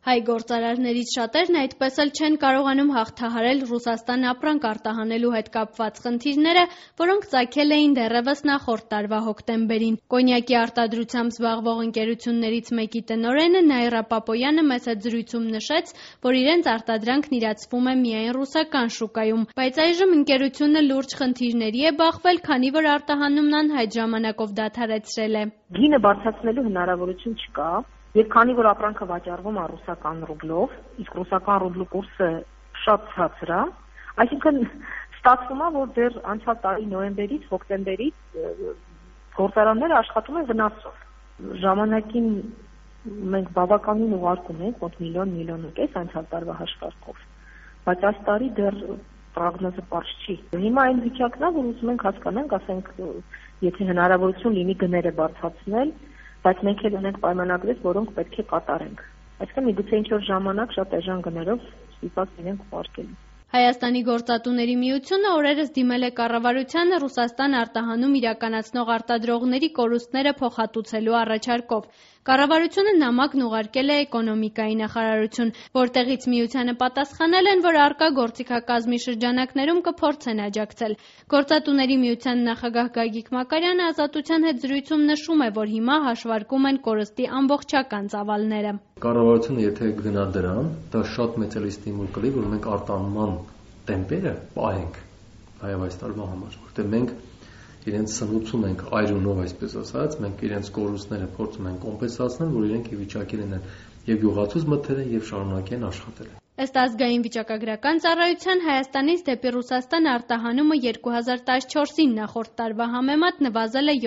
Հայ գործարարներից շատերն այդպես էլ չեն կարողանում հաղթահարել Ռուսաստան ապրանք արտահանելու հետ կապված խնդիրները, որոնք ծագել էին դեռևս նախորդ տարվա հոկտեմբերին։ Կոնյակի արտադրությամբ զբաղվող ընկերություններից մեկի տնօրենը Նաիրա Պապոյանը մեծ զրույցում նշեց, որ իրենց արտադրանքն իրացվում է միայն ռուսական շուկայում, բայց այժմ ընկերությունը լուրջ խնդիրների է բախվել, քանի որ արտահանումն անհայտ ժամանակով դադարեցրել է։ Գինը բարձրացնելու հնարավորություն չկա։ Եվ քանի որ ապրանքը վաճառվում է ռուսական ռուբլով, իսկ ռուսական ռուբլու կուրսը շատ ցածր է, այսինքն ստացվում է, որ դեռ անցյալ տարի նոյեմբերից, հոկտեմբերից գործարանները աշխատում են վնասով։ Ժամանակին մենք բավականին ուղարկում ենք, մոտ միլիոն անցյալ տարվա հաշվարկով, բայց այս տարի դեռ պրոգնոզը պարզ չի։ Հիմա այն վիճակն է, որ ուզում ենք հասկանանք, ասենք, եթե հնարավորություն լինի գները բարձրացնել, բայց մենք էլ ունենք պայմանագրեր, որոնք պետք է կատարենք։ Այսինքն միգուցե ինչ-որ ժամանակ շատ էժան գներով ստիպված լինենք ուղարկելու։ Հայաստանի գործատուների միությունը օրերս դիմել է կառավարությանը Ռուսաստան արտահանում իրականացնող արտադրողների կորուստները փոխհատուցելու առաջարկով։ Կառավարությունը նամակն ուղարկել է էկոնոմիկայի նախարարություն, որտեղից միությանը պատասխանել են, որ առկա գործիքակազմի շրջանակներում կփորձեն աջակցել։ Գործատուների միության նախագահ Գագիկ Մակարյանը Ազատության հետ զրույցում նշում է, որ հիմա հաշվարկում են կորստի ամբողջական ծավալները։ Կառավարությունը եթե գնա դրան, դա շատ մեծ ստիմուլ կլինի, որ մենք արտահանման տեմպերը պահենք հայ այս տարվա համար, որտեղ մենք իրենց սնուցում ենք այրունով, այսպես ասած, մենք իրենց կորուստները փորձում ենք կոմպենսացնել, որ իրենք ի վիճակի լինեն եւ գյուղացուց մթերեն եւ շարունակեն աշխատել։ Ըստ ազգային վիճակագրական ծառայության Հայաստանից դեպի Ռուսաստան արտահանումը 2014-ին նախորդ տարվա համեմատ նվազել է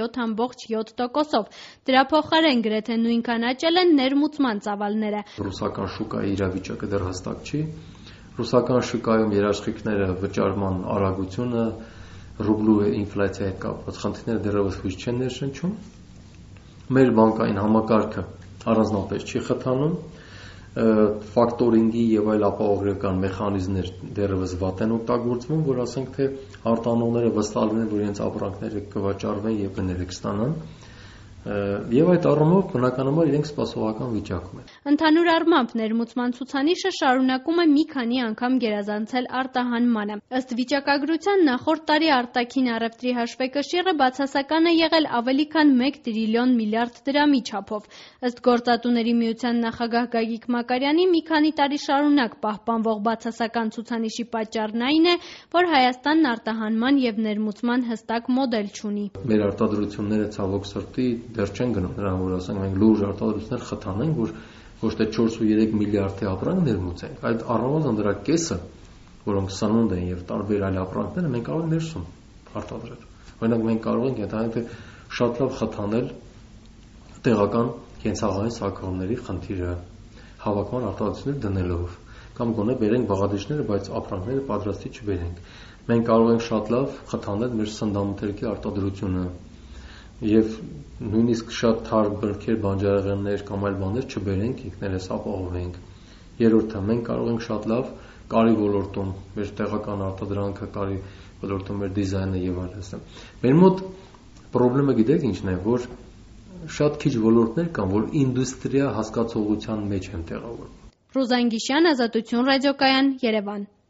7.7%-ով։ Դրա փոխարեն գրեթե նույնքան աճել են ներմուծման ծավալները։ Ռուսական շուկայի իրավիճակը դեռ հստակ չի։ Ռուսական շուկայում երաշխիքները, վճարման արագությունը, ռուբլու ինֆլյացիայի հետ կապված խնդիրները դեռևս հույս չեն ներշնչում։ Մեր բանկային համակարգը առանձնապես չի խթանում, ֆակտորինգի եւ այլ ապահովագրական մեխանիզմներ դեռևս վատ են օգտագործվում, որ ասենք թե արտանողները վստահ լինեն, որ իրենց ապրանքները կվաճառվեն եւ գները կստանան։ Եվ այդ առումով բնականաբար իրենք սպասողական վիճակում են։ Ընդհանուր առմամբ ներմուծման ցուցանիշը շարունակում է մի քանի անգամ գերազանցել արտահանմանը։ Ըստ վիճակագրության նախորդ տարի արտաքին առևտրի հաշվեկշիռը բացասական է եղել ավելի քան 1 տրիլիոն միլիարդ դրամի չափով։ Ըստ գործատուների միության նախագահ Գագիկ Մակարյանի մի քանի տարի շարունակ պահպանվող բացասական ցուցանիշի պատճառն այն է, որ Հայաստանն արտահանման եւ ներմուծման հստակ մոդել չունի։ Մեր արտադրությունները ցավոք սրտի դեռ չեն գնում նրան, որ ասենք մենք լուրջ արտադրություններ խթանենք, որ ոչ թե 4.3 միլիարդի ապրանք ներմուծենք, այդ առնվազն դրա կեսը, որոնք սնունդ են եւ տարբեր այլ ապրանքներ, մենք կարող ենք ներսում արտադրել։ Օրինակ մենք կարող ենք ընդհանրապես թե շատ լավ խթանել տեղական կենցաղային սարքավորումների խնդիրը, հավաքման արտադրություններ դնելով, կամ գոնե բերենք բաղադրիչները, բայց ապրանքները պատրաստի չբերենք։ Մենք կարող ենք շատ լավ խթանել մեր սննդամթերքի արտադրությունը եւ նույնիսկ շատ թարմ բրգեր, բանջարեղեններ կամ այլ բաներ չբերենք, ինքներս ապահովենք։ Երրորդը, մենք կարող ենք շատ լավ կարի ոլորտում մեր տեղական արտադրանքը, կարի ոլորտում մեր դիզայնը եւ այլն։ Մեր մոտ խնդրեմը գիտեք ինչն է, որ շատ քիչ ոլորտներ կան, որ ինդուստրիա հասկացողության մեջ են տեղավորվում։ Ռուզան Գիշյան, Ազատություն ռադիոկայան, Երևան։